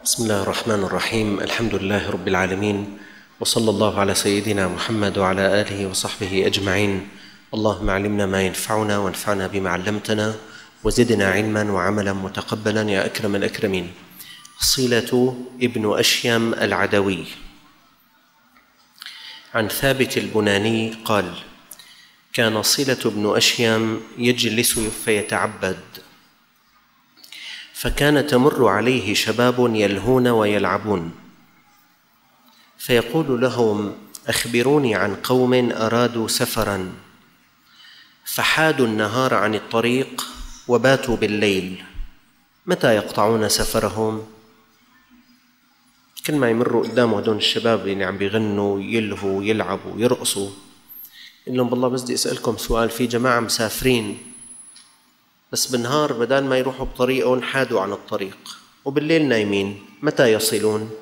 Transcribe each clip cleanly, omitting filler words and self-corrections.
بسم الله الرحمن الرحيم. الحمد لله رب العالمين، وصلى الله على سيدنا محمد وعلى آله وصحبه أجمعين. اللهم علمنا ما ينفعنا وانفعنا بما علمتنا وزدنا علما وعملا متقبلا يا أكرم الأكرمين. صلة ابن أشيم العدوي عن ثابت البناني قال: كان صلة بن أشيم يجلس فيتعبد، فكان تمر عليه شباب يلهون ويلعبون، فيقول لهم: أخبروني عن قوم أرادوا سفرا فحادوا النهار عن الطريق وباتوا بالليل، متى يقطعون سفرهم؟ كل ما يمروا قدامه هدول الشباب اللي عم بيغنوا يلهوا يلعبوا يرقصوا، يقول لهم: بالله بس بدي أسألكم سؤال، في جماعة مسافرين بس بالنهار بدل ما يروحوا بطريقهم حادوا عن الطريق، وبالليل نايمين، متى يصلون؟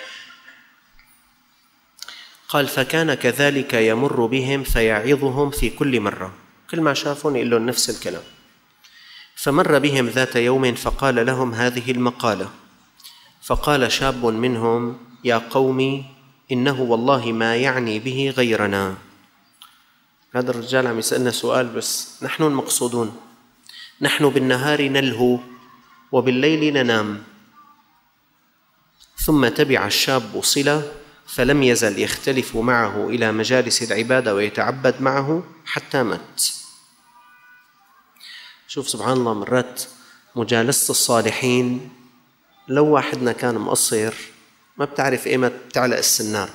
قال: فكان كذلك يمر بهم فيعظهم في كل مرة، كل ما شافهم يقول لهم نفس الكلام. فمر بهم ذات يوم فقال لهم هذه المقالة، فقال شاب منهم: يا قوم، إنه والله ما يعني به غيرنا. هذا الرجال عم يسألنا سؤال بس نحن المقصودون، نحن بالنهار نلهو وبالليل ننام. ثم تبع الشاب صلة فلم يزل يختلف معه إلى مجالس العبادة ويتعبد معه حتى مات. شوف سبحان الله، مرات مجالسة الصالحين، لو واحدنا كان مقصر ما بتعرف إيمت تعلق السنار،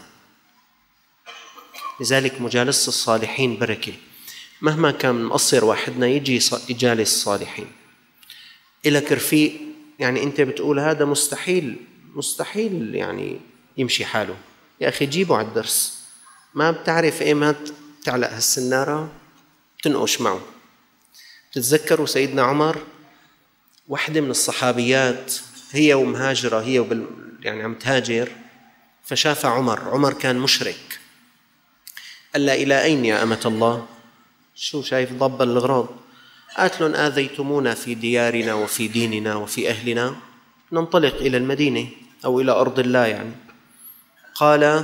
لذلك مجالسة الصالحين بركة. مهما كان مقصر واحدنا يجي يجالس الصالحين. إلك رفيق يعني أنت بتقول هذا مستحيل يعني يمشي حاله، يا أخي جيبه على الدرس، ما بتعرف إيمت تعلق هالسنارة تنقش معه. تتذكروا سيدنا عمر، واحدة من الصحابيات هي ومهاجرة، هي يعني عم تهاجر، فشاف عمر كان مشرك، قال لها: إلى أين يا أمة الله؟ شو شايف ضب الغراض؟ قالت لهم: آذيتمونا في ديارنا وفي ديننا وفي أهلنا، ننطلق إلى المدينة أو إلى أرض الله يعني. قال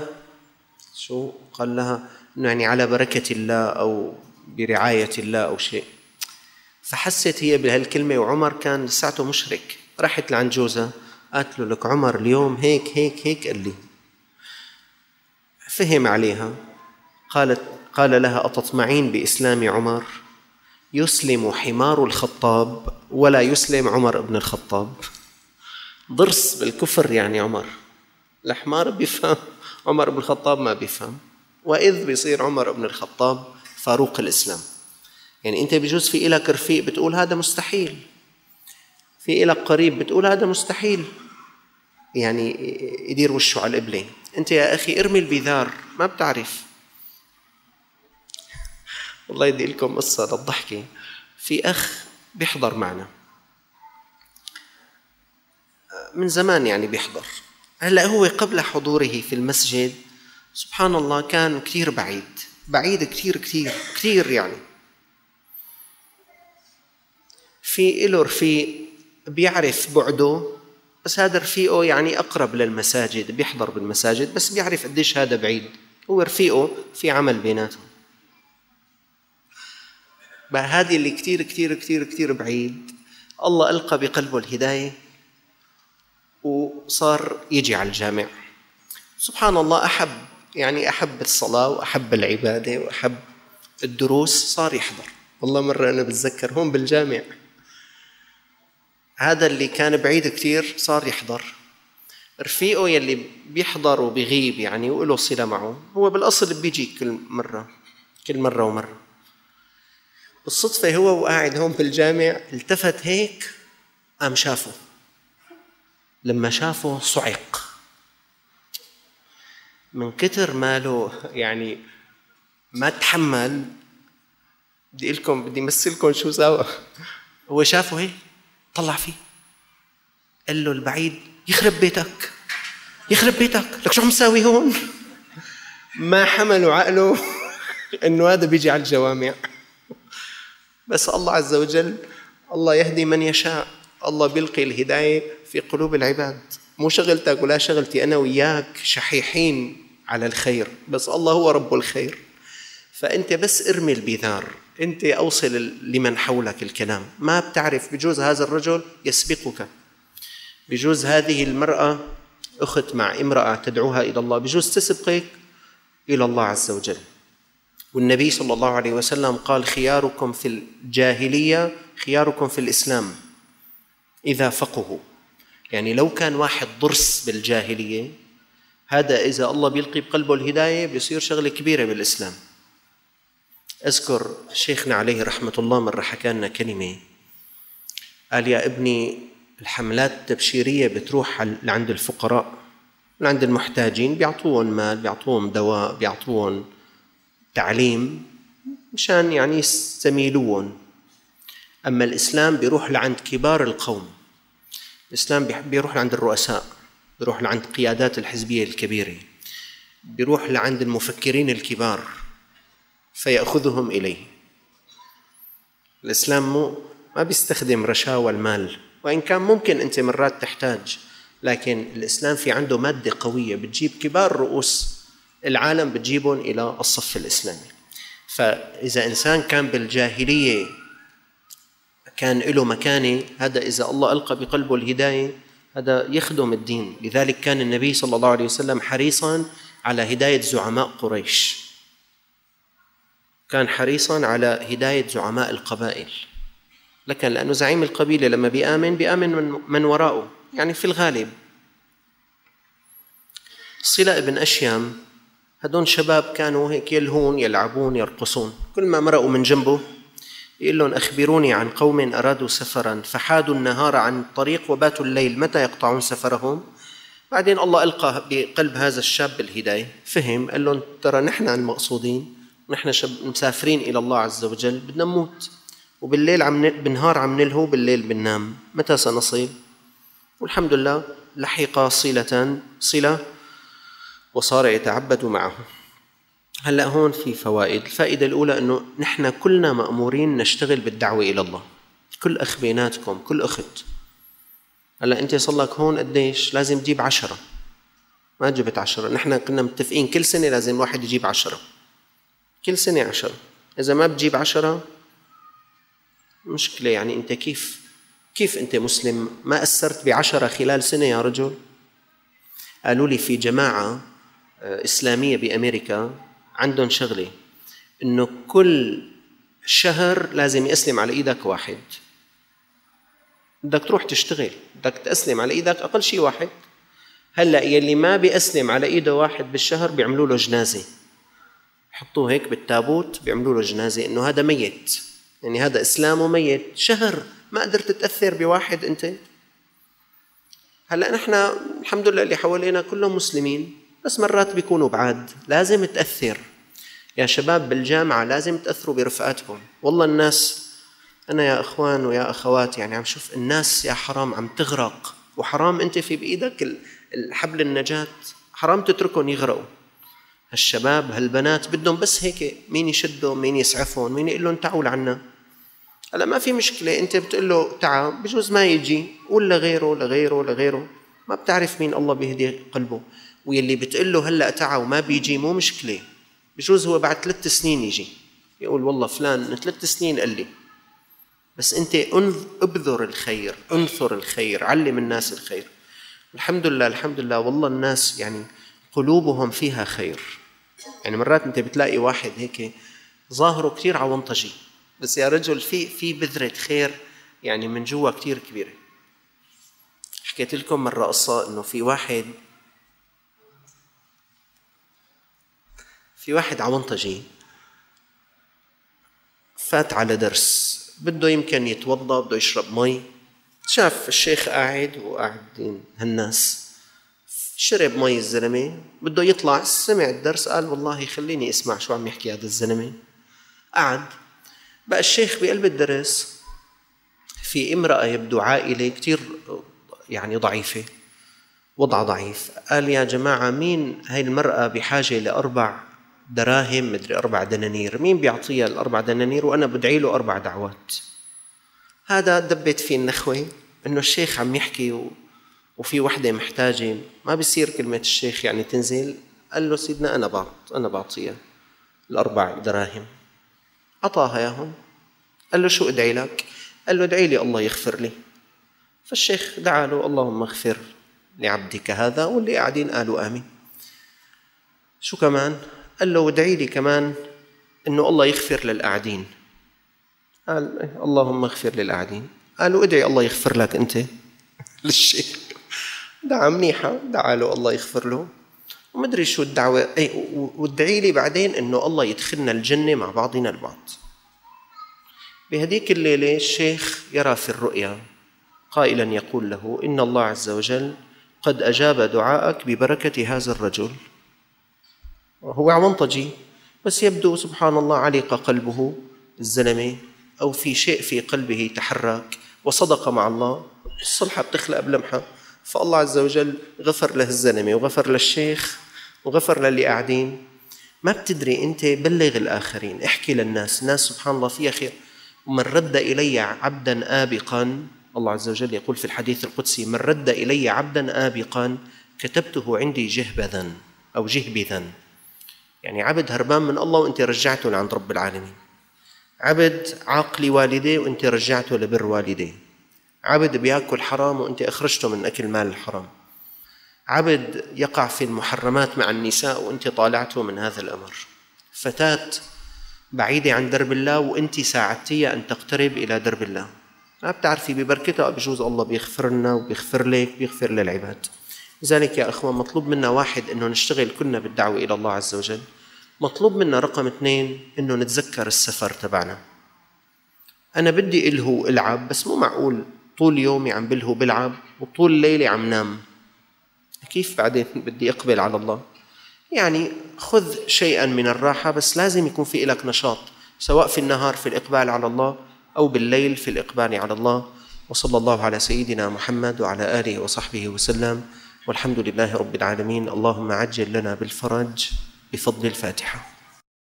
لها إنه يعني على بركة الله أو برعاية الله أو شيء. فحست هي بهالكلمة، وعمر كان لساته مشرك. راحت لعند جوزها قالت له: لك عمر اليوم هيك هيك هيك قال لي. فهم عليها، قال لها: أتطمعين بإسلام عمر؟ يسلم حمار الخطاب ولا يسلم عمر بن الخطاب. ضرس بالكفر يعني عمر، الحمار بيفهم، عمر بن الخطاب ما بيفهم، وإذ بيصير عمر بن الخطاب فاروق الإسلام. يعني أنت بيجوز في إلك رفيق بتقول هذا مستحيل، في إلك قريب بتقول هذا مستحيل يعني يدير وشه على القبلة. أنت يا أخي ارمي البذار، ما بتعرف. والله يدي لكم قصة للضحكة. في أخ بيحضر معنا من زمان، يعني بيحضر. هلأ هو قبل حضوره في المسجد سبحان الله كان كتير بعيد كتير كتير كتير، يعني في إله رفيق بيعرف بعده، بس هذا رفيقه يعني أقرب للمساجد، بيحضر بالمساجد بس بيعرف قديش هذا بعيد، هو رفيقه في عمل بيناتهم. بقى هذه اللي كتير كتير كتير كتير بعيد، الله ألقى بقلبه الهداية وصار يجي على الجامع. سبحان الله، أحب الصلاة وأحب العبادة وأحب الدروس، صار يحضر. والله مرة أنا بتذكر هون بالجامع، هذا اللي كان بعيد كتير صار يحضر. رفيقه يلي بيحضر وبيغيب يعني وله صلة معه، هو بالأصل بيجي كل مرة ومرة. بالصدفة هو وقاعد هون بالجامع التفت هيك، قام شافه. لما شافه صعق من كتر ماله، يعني ما تحمل. بدي أمثلكم شو سوا. هو شافه هيك طلع فيه، قال له البعيد: يخرب بيتك لك شو عم تساوي هون؟ ما حملوا عقله إنه هذا بيجي على الجوامع. بس الله عز وجل الله يهدي من يشاء، الله بيلقي الهداية في قلوب العباد. مو شغلتك ولا شغلتي، أنا وياك شحيحين على الخير، بس الله هو رب الخير. فأنت بس ارمي البذار، أنت أوصل لمن حولك الكلام. ما بتعرف، بجوز هذا الرجل يسبقك، بجوز هذه المرأة أخت مع امرأة تدعوها إلى الله، بجوز تسبقك إلى الله عز وجل. والنبي صلى الله عليه وسلم قال: خياركم في الجاهلية خياركم في الإسلام إذا فقهوا. يعني لو كان واحد ضرس بالجاهلية، هذا إذا الله بيلقي بقلبه الهداية بيصير شغلة كبيرة بالإسلام. أذكر شيخنا عليه رحمة الله مرة حكى لنا كلمة، قال: يا ابني، الحملات التبشيرية بتروح لعند الفقراء، لعند المحتاجين، بيعطوهم مال، بيعطوهم دواء، بيعطوهم تعليم مشان يعني يستميلون. أما الإسلام بيروح لعند كبار القوم، الإسلام بيروح لعند الرؤساء، بيروح لعند قيادات الحزبية الكبيرة، بيروح لعند المفكرين الكبار فيأخذهم إليه. الإسلام ما بيستخدم رشاوى المال، وإن كان ممكن أنت مرات تحتاج، لكن الإسلام في عنده مادة قوية بتجيب كبار رؤوس العالم، بتجيبهم إلى الصف الإسلامي. فإذا إنسان كان بالجاهلية كان له مكانة، هذا إذا الله ألقى بقلبه الهداية هذا يخدم الدين. لذلك كان النبي صلى الله عليه وسلم حريصاً على هداية زعماء قريش، كان حريصاً على هداية زعماء القبائل. لكن لأنه زعيم القبيلة لما بيآمن من وراءه، يعني في الغالب. صلة ابن أشيم، هدون شباب كانوا هيك يلهون يلعبون يرقصون، كل ما مرقوا من جنبه يقول لهم: أخبروني عن قوم أرادوا سفراً فحادوا النهار عن الطريق وباتوا الليل، متى يقطعون سفرهم؟ بعدين الله ألقى بقلب هذا الشاب الهداية، فهم، قال لهم: ترى نحن المقصودين، نحن مسافرين إلى الله عز وجل، بدنا نموت، وبالليل بالنهار عم نلهو، بالليل بننام، متى سنصل؟ والحمد لله لحق صلة وصار يتعبد معه. هلأ هون في فوائد. الفائدة الأولى أنه نحن كلنا مأمورين نشتغل بالدعوة إلى الله، كل أخ بيناتكم، كل أخت. هلأ أنت صلك هون قديش؟ لازم تجيب 10، ما جبت 10، نحن كنا متفقين كل سنة لازم واحد يجيب 10، كل سنة 10. إذا ما بتجيب 10 مشكلة. يعني أنت كيف أنت مسلم ما أثرت ب10 خلال سنة يا رجل؟ قالوا لي في جماعة إسلامية بأمريكا عندهم شغلة، إنه كل شهر لازم يسلم على إيدك واحد. بدك تروح تشتغل، بدك تسلم على إيدك أقل شيء واحد. هلأ يلي ما بيسلم على إيده واحد بالشهر بيعملوا له جنازة، حطوه هيك بالتابوت، بيعملوا له جنازة، إنه هذا ميت، يعني هذا إسلامه ميت. شهر ما قدرت تتأثر بواحد أنت. هلأ نحن الحمد لله اللي حوالينا كلهم مسلمين، بس مرات بيكونوا بعاد، لازم تأثر. يا شباب بالجامعة لازم تأثروا برفقاتكم. والله الناس، أنا يا أخوان ويا أخوات يعني عم شوف الناس يا حرام عم تغرق، وحرام أنت في بإيدك الحبل النجاة، حرام تتركهم يغرقوا. هالشباب هالبنات بدهم بس هيك مين يشدهم، مين يسعفهم، مين يقول لهم تعوا لعنا. هلا ما في مشكلة، أنت بتقول له تعا، بجوز ما يجي، قول لغيره، ما بتعرف مين الله بيهدي قلبه. واللي بتقول له هلأ تعا وما بيجي مو مشكلة، بجوز هو بعد 3 سنين يجي يقول والله فلان 3 سنين قال لي. بس أنت ابذر الخير، انثر الخير، علم الناس الخير. الحمد لله والله الناس يعني قلوبهم فيها خير. يعني مرات أنت بتلاقي واحد هيك ظاهره كتير عونطجي، بس يا رجل في بذرة خير يعني من جوا كتير كبيرة. حكيت لكم مرة قصة إنه في واحد عونطجي فات على درس، بده يمكن يتوضأ، بده يشرب مي، شاف الشيخ قاعد وقاعدين هالناس، شرب مي الزلمة، بده يطلع، سمع الدرس قال والله خليني اسمع شو عم يحكي هذا الزلمة. قعد بقى الشيخ بقلب الدرس، في امرأة يبدو عائلة كتير يعني ضعيفة، وضع ضعيف. قال يا جماعة مين هاي المرأة بحاجة ل4 دراهم، مدري 4 دنانير، مين بيعطيها 4 دنانير وأنا بدعي له 4 دعوات. هذا دبت فيه النخوة إنه الشيخ عم يحكي وفي وحدة محتاجة، ما بيصير كلمة الشيخ يعني تنزل. قال له سيدنا أنا بعطيها 4 دراهم. أعطاها ياهم. قال له شو أدعي لك؟ قال له ادعي لي الله يغفر لي. فالشيخ دعا له اللهم اغفر لعبدك هذا، واللي قاعدين قالوا آمين. شو كمان؟ قال له ادعي لي كمان إنه الله يغفر للقاعدين. قال اللهم اغفر للقاعدين. قالوا ادعي الله يغفر لك أنت للشيخ. دعا منيحة، دعا له الله يغفر له، ومدري شو الدعوة، وادعي لي بعدين إنه الله يدخلنا الجنة مع بعضنا البعض. بهديك الليلة الشيخ يرى في الرؤيا قائلا يقول له إن الله عز وجل قد أجاب دعاءك ببركة هذا الرجل. هو عمنطجي، بس يبدو سبحان الله علق قلبه الزلمة، أو في شيء في قلبه تحرك وصدق مع الله. الصلحة بتخلق بلمحة، فالله عز وجل غفر له الزلمة وغفر للشيخ وغفر للي قاعدين. ما بتدري أنت، بلغ الآخرين، احكي للناس. الناس سبحان الله فيها خير. ومن رد إلي عبدا آبقا، الله عز وجل يقول في الحديث القدسي من رد إلي عبدا آبقا كتبته عندي جهبذا أو جهبذا، يعني عبد هربان من الله وأنت رجعته لعند رب العالمين. عبد عاقل والديه وأنت رجعته لبر والديه. عبد بيأكل حرام وأنت أخرجته من أكل مال الحرام. عبد يقع في المحرمات مع النساء وأنت طالعته من هذا الأمر. فتاة بعيدة عن درب الله وأنت ساعدتيها أن تقترب إلى درب الله. ما بتعرفي ببركتها بجوز الله بيغفر لنا وبيغفر لك، بيغفر للعباد. لذلك يا أخوان مطلوب منا واحد إنه نشتغل كلنا بالدعوة إلى الله عز وجل. مطلوب منا رقم 2 إنه نتذكر السفر تبعنا. أنا بدي إلهو ألعب، بس مو معقول طول يومي عم بلهو بلعب وطول ليلي عم نام. كيف بعدين بدي أقبل على الله؟ يعني خذ شيئا من الراحة، بس لازم يكون في لك نشاط، سواء في النهار في الإقبال على الله أو بالليل في الإقبال على الله. وصلى الله على سيدنا محمد وعلى آله وصحبه وسلم، والحمد لله رب العالمين. اللهم عجل لنا بالفرج بفضل الفاتحة.